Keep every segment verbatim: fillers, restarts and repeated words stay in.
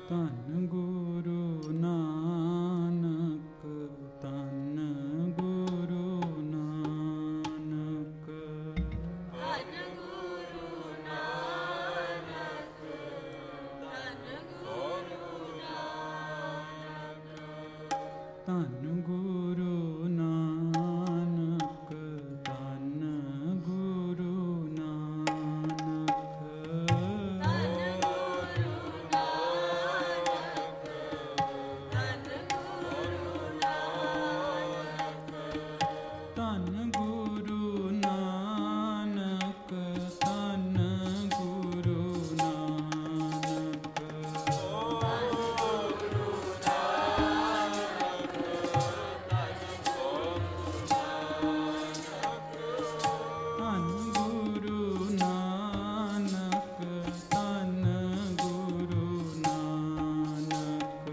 ਧੰਨ ਗੁਰੂ ਨਾਨਕ, ਧੰਨ ਗੁਰੂ ਨਾਨਕ, ਧੰਨ ਗੁਰੂ ਨਾਨਕ, ਧੰਨ ਗੁਰੂ ਨਾਨਕ, ਧੰਨ ਗੁਰੂ ਨਾਨਕ, ਧੰਨ ਗੁਰੂ ਨਾਨਕ, ਧੰਨ ਗੁਰੂ ਨਾਨਕ, ਧੰਨ ਗੁਰੂ ਨਾਨਕ, ਧੰਨ ਗੁਰੂ ਨਾਨਕ, ਧੰਨ ਗੁਰੂ ਨਾਨਕ,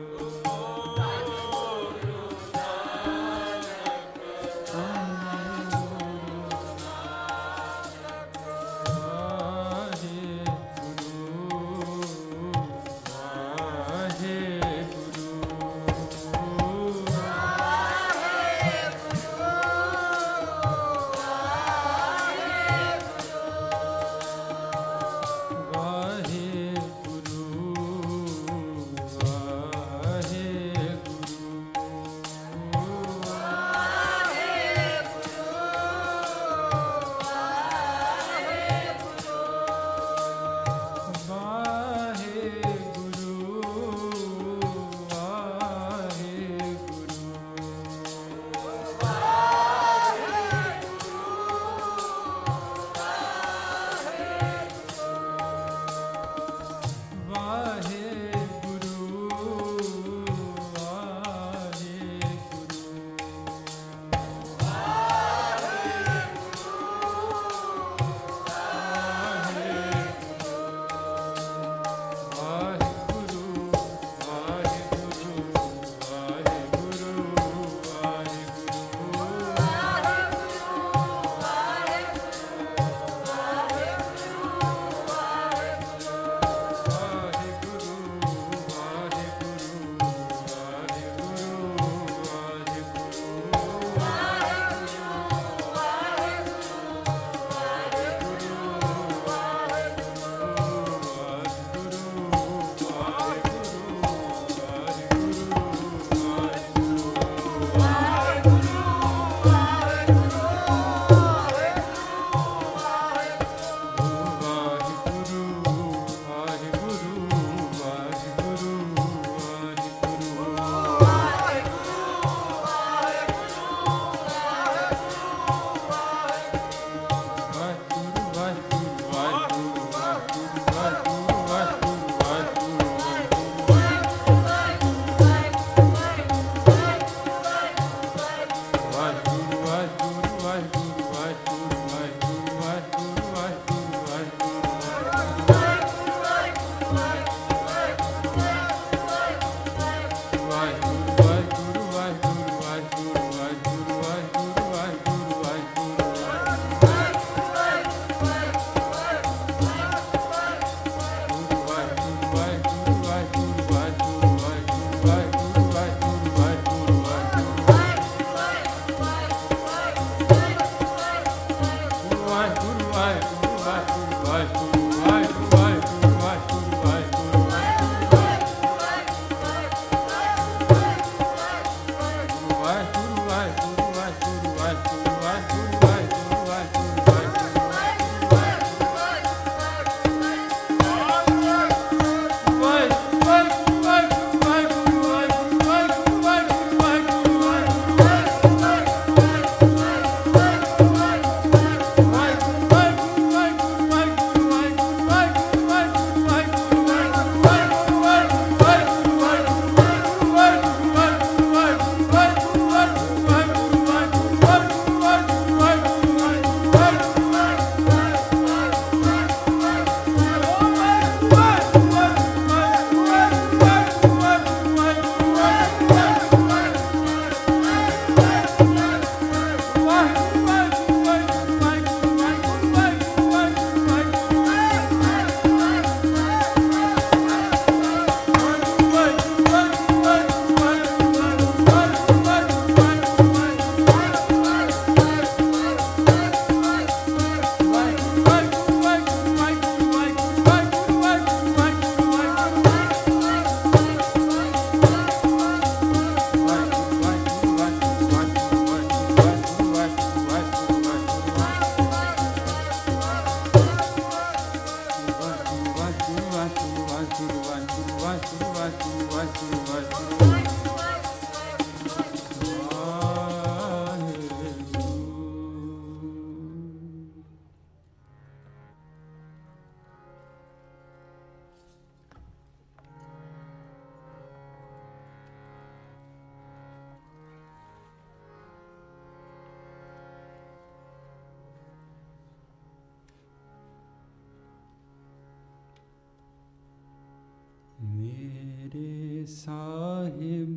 ਮੇਰੇ ਸਾਹਿਬ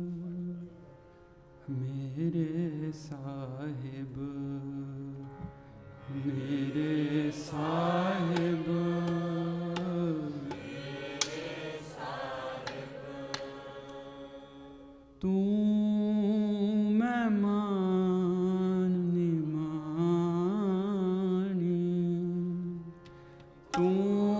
ਮੇਰੇ ਸਾਹਿਬ ਮੇਰੇ ਸਾਹਿਬ ਤੂੰ ਮਹਿਮਾਨ ਨਿਮਾਣੀ ਤੂੰ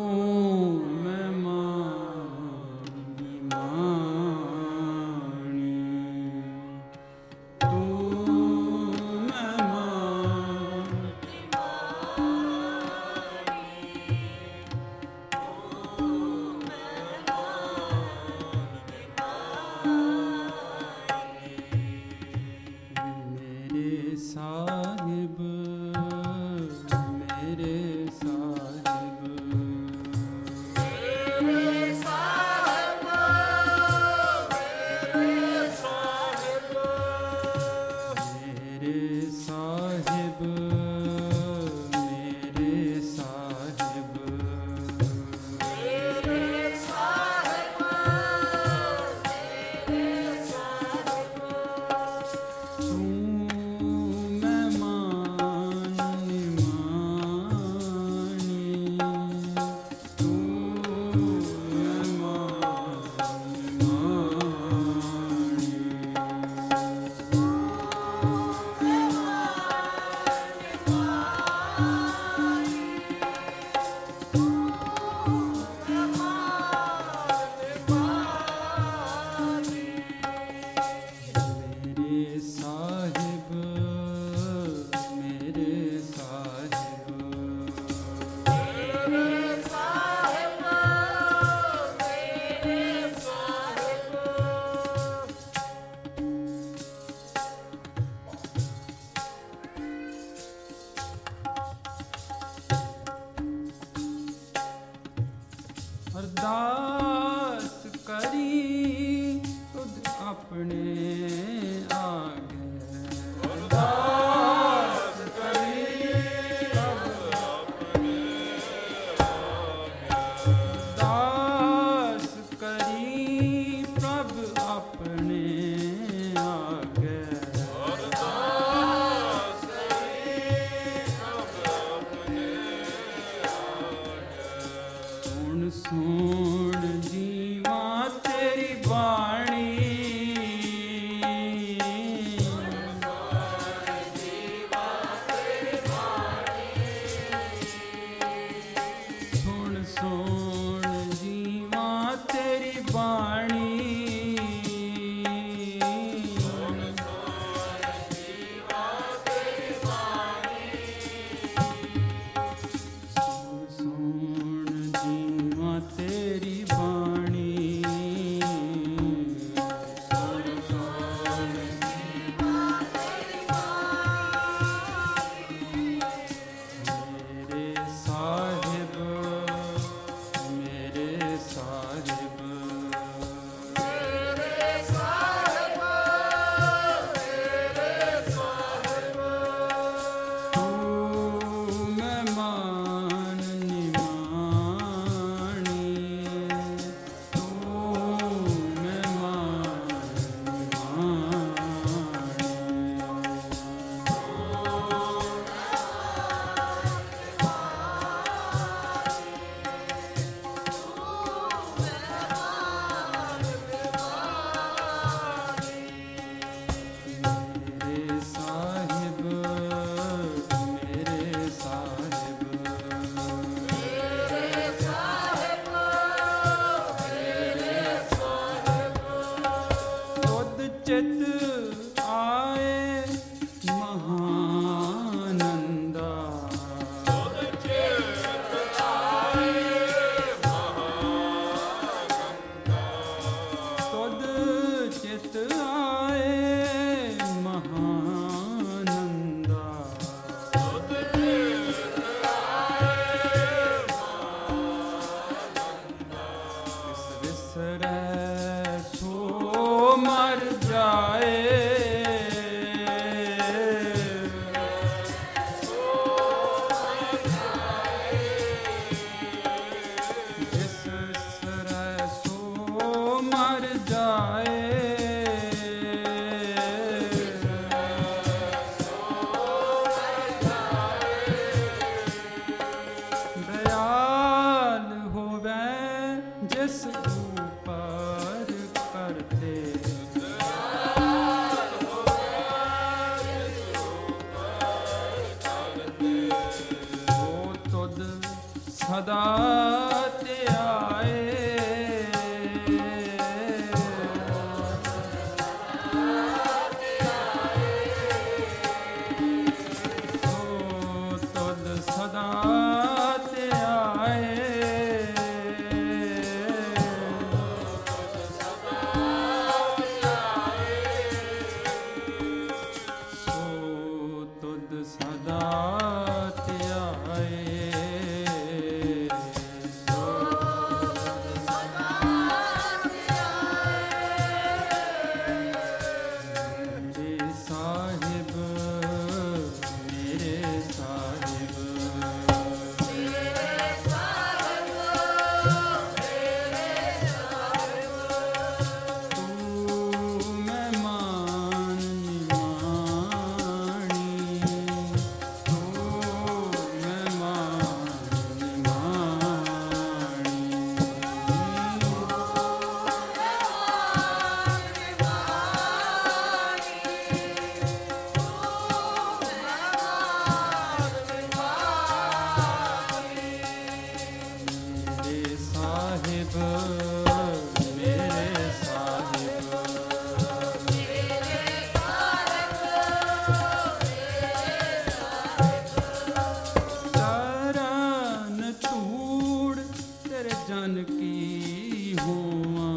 ਅਰਦਾਸ ਕਰੀ ਤੁਧ ਆਪਣੇ ਆਗੇ ਅਰਦਾਸ ਕਰੀ ਤੁਧ ਆਪਣੇ ਆਗੇ ਅਰਦਾਸ ਕਰੀ ਪ੍ਰਭ ਆਪਣੇ ਆਗੇ ਅਰਦਾਸ ਕਰੀ ਪ੍ਰਭ ਆਪਣੇ ਆਗੇ ਸੁਣ ਸੁਣ ਜੀਵਾ ਤੇਰੀ ਬਾਣੀ ਸੁਣ ਸੁਣ ਜੀਵਾ ਤੇਰੀ ਬਾਣੀ ਸੁਣ ਸੁਣ ਜੀਵਾ ਤੇਰੀ ਬਾਣੀ ਸੁਣ ਸੁਣ ਜੀਵਾ ਤੇਰੀ ਬਾਣੀ ਸੁਣ ਸੁਣ ਜੀਵਾ ਤੇਰੀ ਬਾਣੀ ਮੇਰੇ ਸਾਹਿਬ ਮੇਰੇ ਸਾਹਿਬ ਮੇਰੇ ਸਾਹਿਬ ਮੇਰੇ ਸਾਹਿਬ ਤੂੰ ਮਹਿਮਾਨ ਨਿਮਾਣੀ ਤੂੰ ਮਹਿਮਾਨ ਮੇਰੇ ਸਾਹਿਬ ਮੇਰੇ ਸਾਹਿਬ ਮੇਰੇ ਸਾਹਿਬ ਮੇਰੇ ਸਾਹਿਬ ਤੁਧ ਚਿਤ ਆਏ ਮਹਾਨੰਦਾ ਤੁਧ ਚਿਤ ਆਏ ਮਹਾਨੰਦਾ ਧਿਆਏ ਸੋ ਤੁਧ ਸਦਾ ਧਿਆਏ ਸੋ ਤੁਧ ਸਦਾ ਧਿਆਏ ਮੇਰੇ ਸਾਹਿਬ ਮੇਰੇ ਸਾਹਿਬ ਤੂੰ ਮਹਿਮਾਨ ਨਿਮਾਣੀ ਤੂੰ ਮਹਿਮਾਨ ਨਿਮਾਣੀ ਮੇਰੇ ਸਾਹਿਬ ਮੇਰੇ ਸਾਹਿਬ ਚਰਨ ਧੂੜ ਤੇਰੇ ਜਨ ਕੀ ਹੋਵਾਂ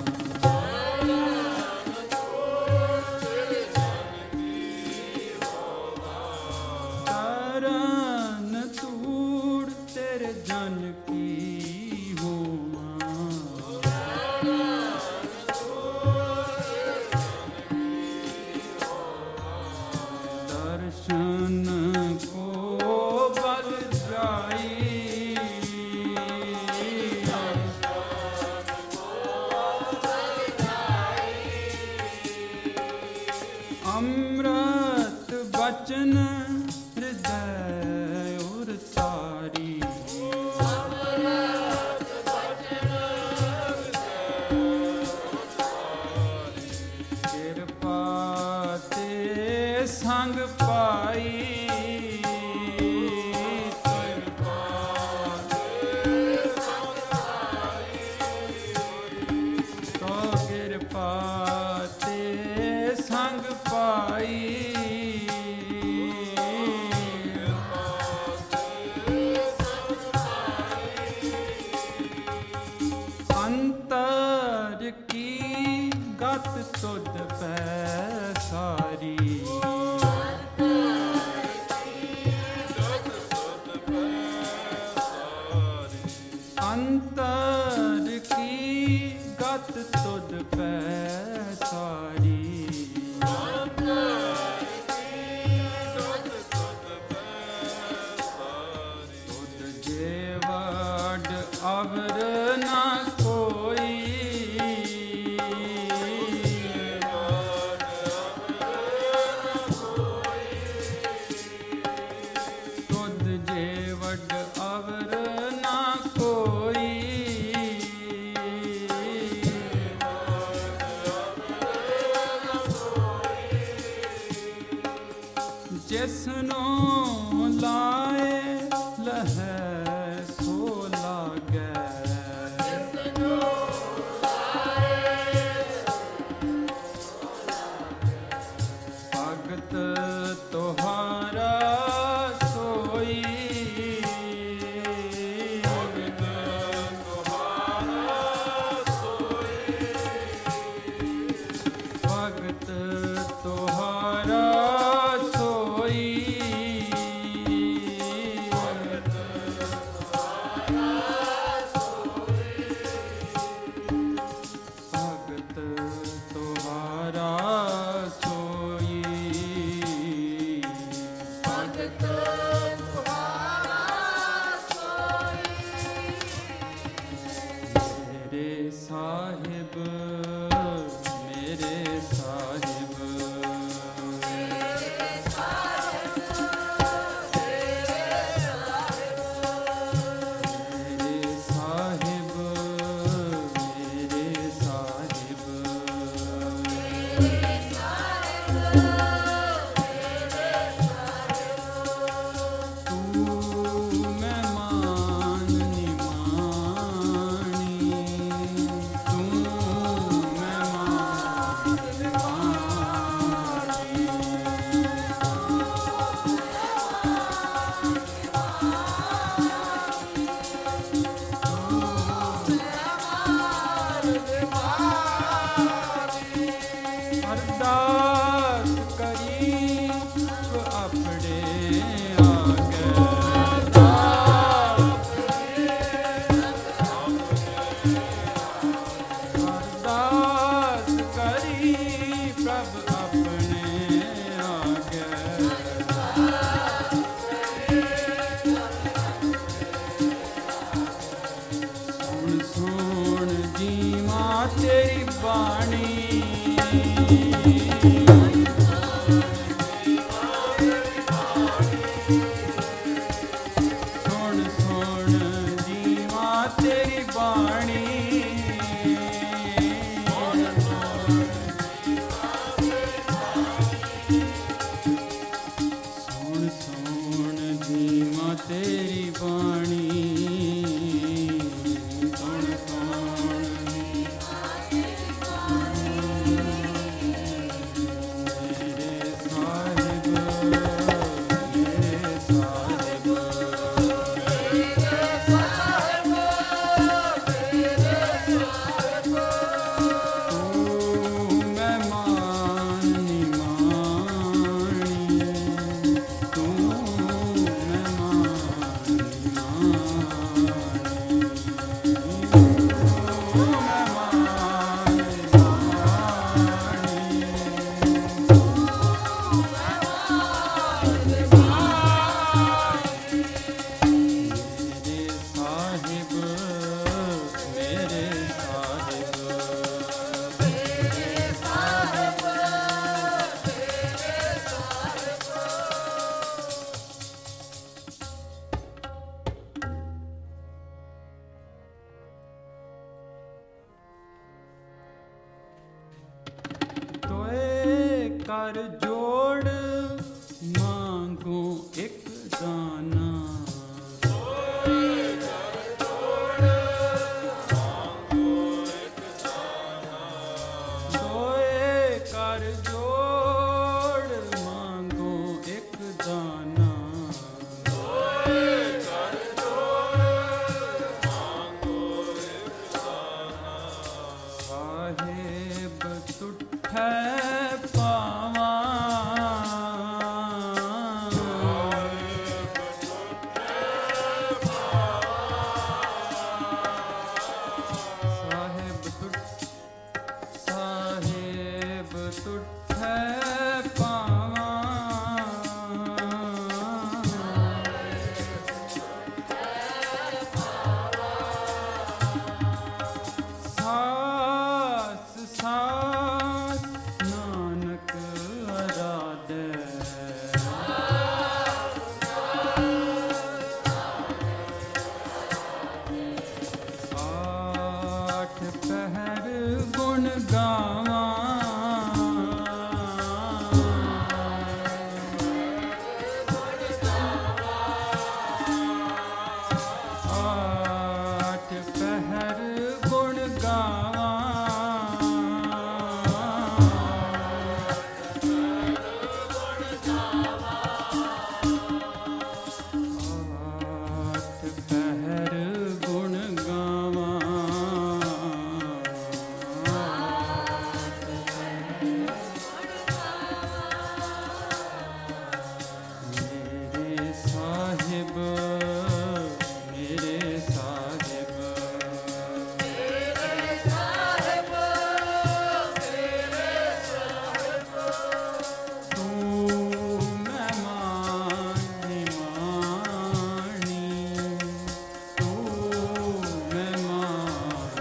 ਚਰਨ ਧੂੜ ਤੇਰੇ ਜਨ ਕੀ ਹੋਵਾਂ ਦਰਸ਼ਨ ਕੋ ਬਲ ਜਾਈ ਅੰਮ੍ਰਿਤ ਬਚਨ ਹਿਰਦੈ ਉਰ ਤਾਰੀ ਕਿਰਪਾ ਤੇ ਸੰਗ ਪਾਈ ਤੋ ਕਿਰਪਾ ਤੇ ਸੰਗ ਪਾਈ ਅੰਤਰ ਕੀ ਗਤ ਤੁਧ ਪੈ ਸਾਰੀ ਅੰਤਰ ਕੀ ਗਤ ਤੁਧ ਪੈ ਸਾਰੀ ਤੁਧ ਜੇ ਵਡ ਅਵਰ ਨਾ ਕੋਈ ਤੁਧ ਜੇ ਵਡ ਅਵਰ ਨਾ ਕੋਈ ਜਿਸਨੂੰ ਲਾਏ ਲਹੈ ਸੋ ਲਾਗੈ ਤੇਰੀ ਬਾਣੀ ਸੁਣ ਸੁਣ ਜੀਵਾ ਤੇਰੀ ਬਾਣੀ ਸੁਣ ਸੁਣ ਜੀਵਾ ਤੇਰੀ ਬਾਣੀ ਸੁਣ ਸੁਣ ਮੇਰੇ ਸਾਹਿਬ ਮੇਰੇ ਸਾਹਿਬ ਤੂੰ ਮਹਿਮਾਨ ਨਿਮਾਣੀ ਤੂੰ ਮਹਿਮਾਨ ਨਿਮਾਣੀ ਤੂੰ ਮਹਿਮਾਨ ਮੇਰੇ ਸਾਹਿਬ ਮੇਰੇ ਸਾਹਿਬ ਤੋਏ ਕਰ ਜੋੜ ਮੰਗੂ ਇੱਕ ਦਾਨਾ ਤੋਏ ਕਰ ਜੋੜ ਮੰਗੂ ਇੱਕ ਦਾਨਾ ਸਾਹਿਬ ਤੁਠੈ ਪਾਵਾਂ ਸਾਹਿਬ ਤੁਠ ਸਾਹਿਬ ਤੁਠੈ ਪਾਵਾਂ ਸਾਸ ਸਾਸ ਨਾਨਕ ਅਰਾਧੈ ਆਠ ਪਹਿਰ ਗੁਣ ਗਾਵਾਂ ਆਠ ਪਹਿਰ ਗੁਣ ਗਾਵਾਂ ਆਠ ਪਹਿਰ ਗੁਣ ਗਾਵਾਂ ਮੇਰੇ ਸਾਹਿਬ ਮੇਰੇ ਸਾਹਿਬ ਤੂੰ ਮਹਿਮਾਨ ਨਿਮਾਣੀ ਤੂੰ ਮਹਿਮਾਨ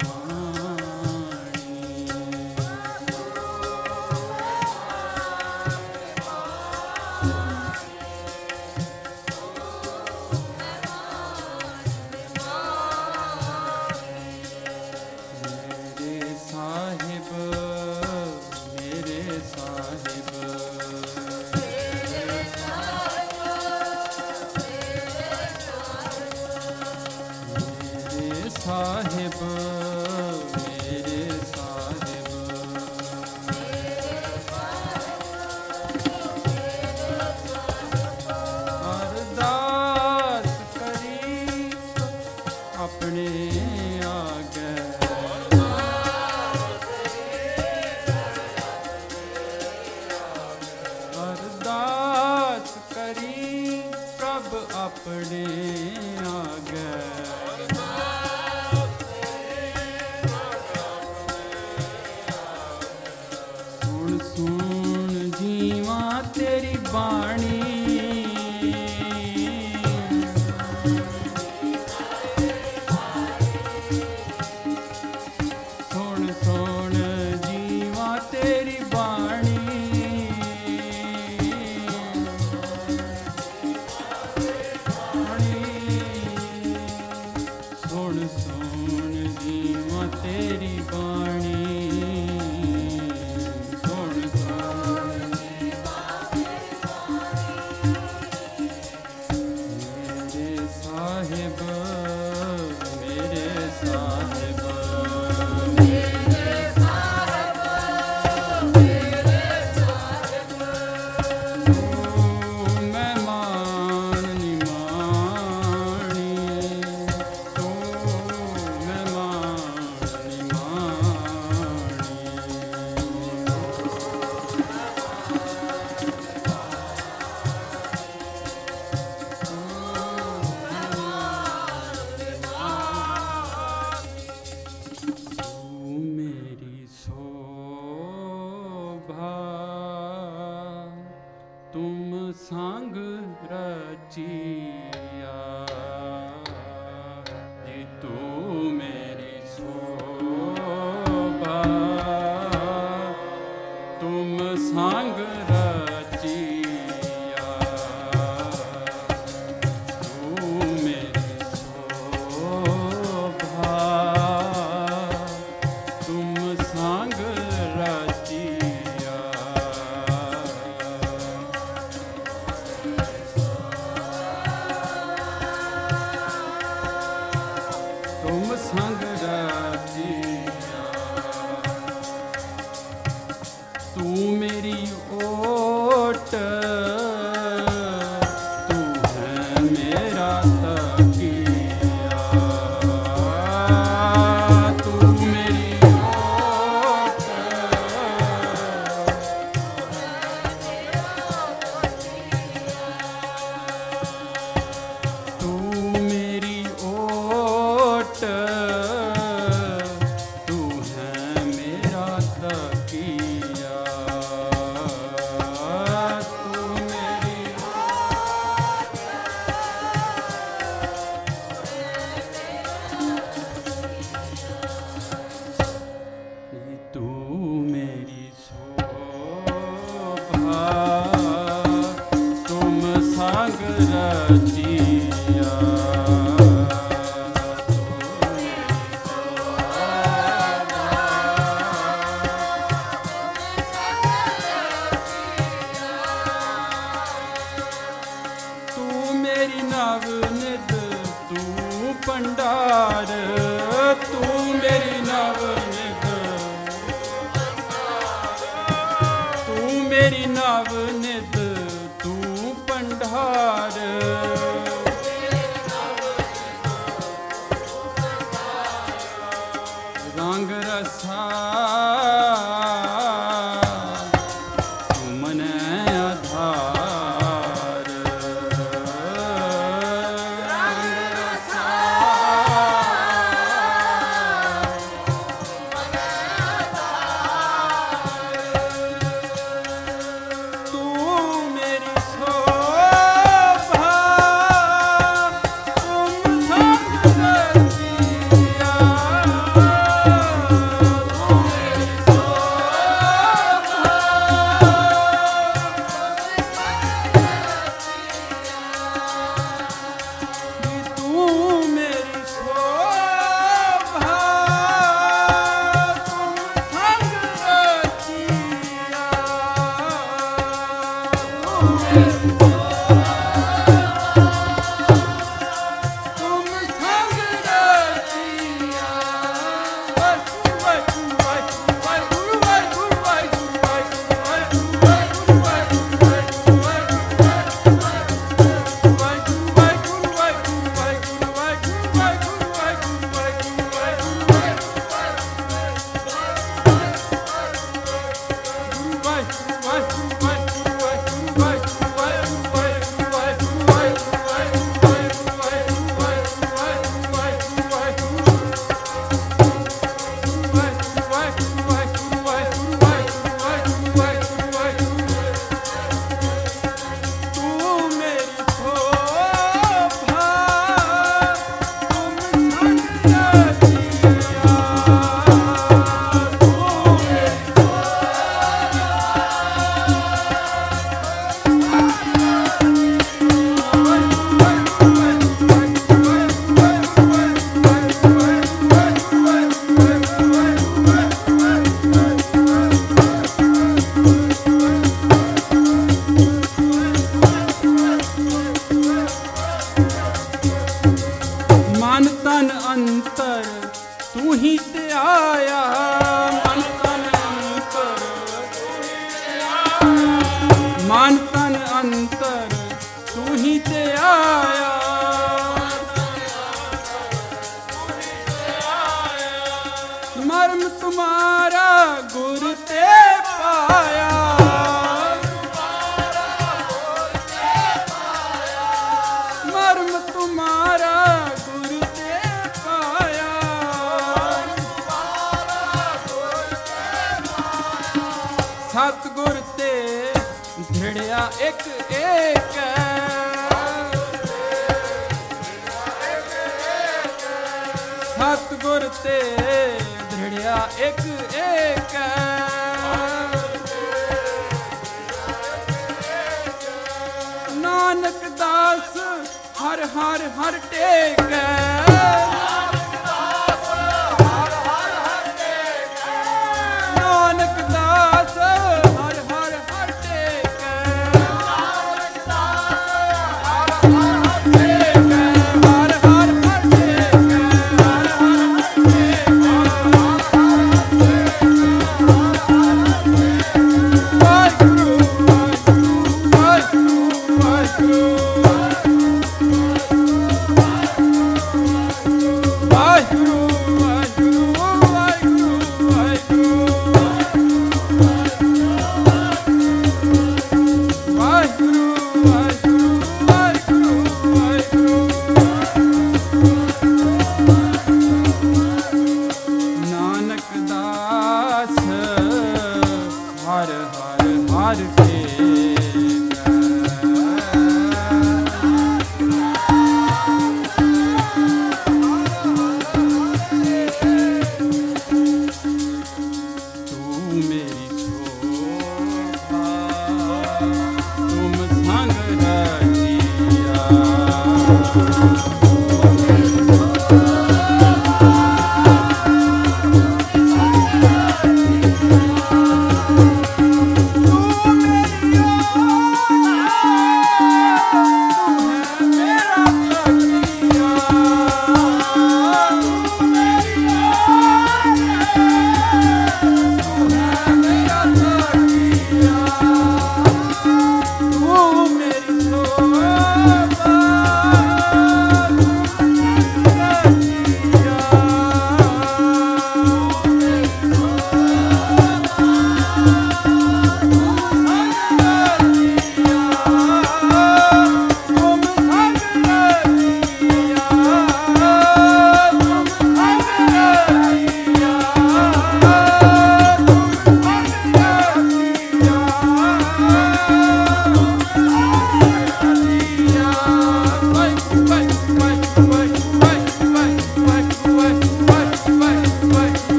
ਮੇਰੇ ਸਾਹਿਬ ਮੇਰੇ ਸਾਹਿਬ ਮੇਰੇ ਸਾਹਿਬ ਮੇਰੇ ਸਾਹਿਬ ਅਰਦਾਸ ਕਰੀ ਆਪਣੇ ਆਗੇ ਅਰਦਾਸ ਕਰੀ ਪ੍ਰਭ ਆਪਣੇ ਆਗੇ ਸੁਣ ਸੁਣ ਜੀਵਾ ਤੇਰੀ ਬਾਣੀ ਸੁਣ ਸੁਣ ਸੁਣ ਜੀਵਾਂ ਤੇਰੀ ਬਾਣੀ ਸੁਣ ਸੁਣ ਜੀਵਾਂ ਤੇਰੀ ਬਾਣੀ ਮੇਰੇ ਸਾਹਿਬ ਮੇਰੇ ਸਾਹਿਬ ਮੇਰੇ ਸਾਹਿਬ ਮੇਰੇ ਸਾਹਿਬ ਤੂੰ ਮਹਿਮਾਨ ਨਿਮਾਣੀ ਤੂੰ ਮਹਿਮਾਨ ਨਿਮਾਣੀ ਤੂੰ ਮੇਰੀ ਸੋਭਾ ਤੁਮ ਸੰਗ ਰਚਿਆ ਜੀ ਤੂੰ ਮੇਰੀ ਸੋਭਾ ਤੁਮ ਸੰਗ ਰਚਿਆ ਤੂੰ ਮੇਰੀ ਸੋਭਾ ਤੁਮ ਸੰਗ ਰਚਿਆ ਤੁਮ ਸੰਗ ਰਚਿਆ ਤੂੰ ਮੇਰੀ ਓਟ ਤੂੰ ਹੈ ਮੇਰਾ ਤਕੀਆ ਤੂੰ ਮੇਰੀ ਓਟ ਤੂੰ ਮੇਰੀ ਓਟ ਤੂੰ ਹੈ ਮੇਰਾ ਤਕੀਆ ਤੂੰ ਮੇਰੀ ਨੀ ਤੂੰ ਮੇਰੀ ਸੋਭਾ ਤੁਮ ਸੰਗ ਰਚਿਆ ਤੂੰ ਮੇਰੀ ਤੂੰ ਮੇਰੀ ਨਵ ਨਿਧ ਤੂੰ ਭੰਡਾਰ ਤੂੰ ਮੇਰੀ ਨਵ ਨਿਧ ਤੂੰ ਮੇਰੀ ਨਵ ਨਿਧ ਤੂੰ ਭੰਡਾਰ ਰੰਗ ਰਸਾ ਤੂੰ ਮਨ ਆਧਾਰ ਰੰਗ ਰਸਾ ਤੂੰ ਮੇਰੀ ਸੋਭਾ ਤੁਮ ਸੰਗ ਰਚਿਆ ਤੂੰ ਮੇਰੀ ਸੋਭਾ ਤੂੰ ਹੀ ਤੇ ਆਇਆ ਮਨ ਤਨ ਅੰਤਰ ਤੂੰ ਹੀ ਤੇ ਆਇਆ ਮਨ ਤਨ ਅੰਤਰ ਤੂੰ ਹੀ ਤੇ ਆਇਆ ਮਰਮ ਤੁਮਾਰਾ ਗੁਰ ਤੇ ਪਾਇਆ ਮਰਮ ਤੁਮਾਰਾ ਗੁਰ ਤੇ ਪਾਇਆ ਸਤਿਗੁਰ ਤੇ ਧਿੜਿਆ ਇੱਕ ਏਕ ਸਤਿਗੁਰ ਤੇ ਧਿੜਿਆ ਇੱਕ ਏਕ ਨਾਨਕ ਦਾਸ ਹਰ ਹਰ ਹਰ ਟੇਕ ਨਾਨਕ ਦਾਸ ਹਰ ਹਰ ਹਰ ਟੇਕ ਹਰ ਹਰ ਹਰ ਟੇਕ ਹਰ ਹਰ ਵਾਹਿਗੁਰੂ ਵਾਹਿਗੁਰੂ ਵਾਹਿਗੁਰੂ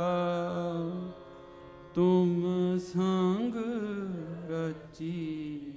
ਤੁਮ ਸੰਗ ਰਚੀ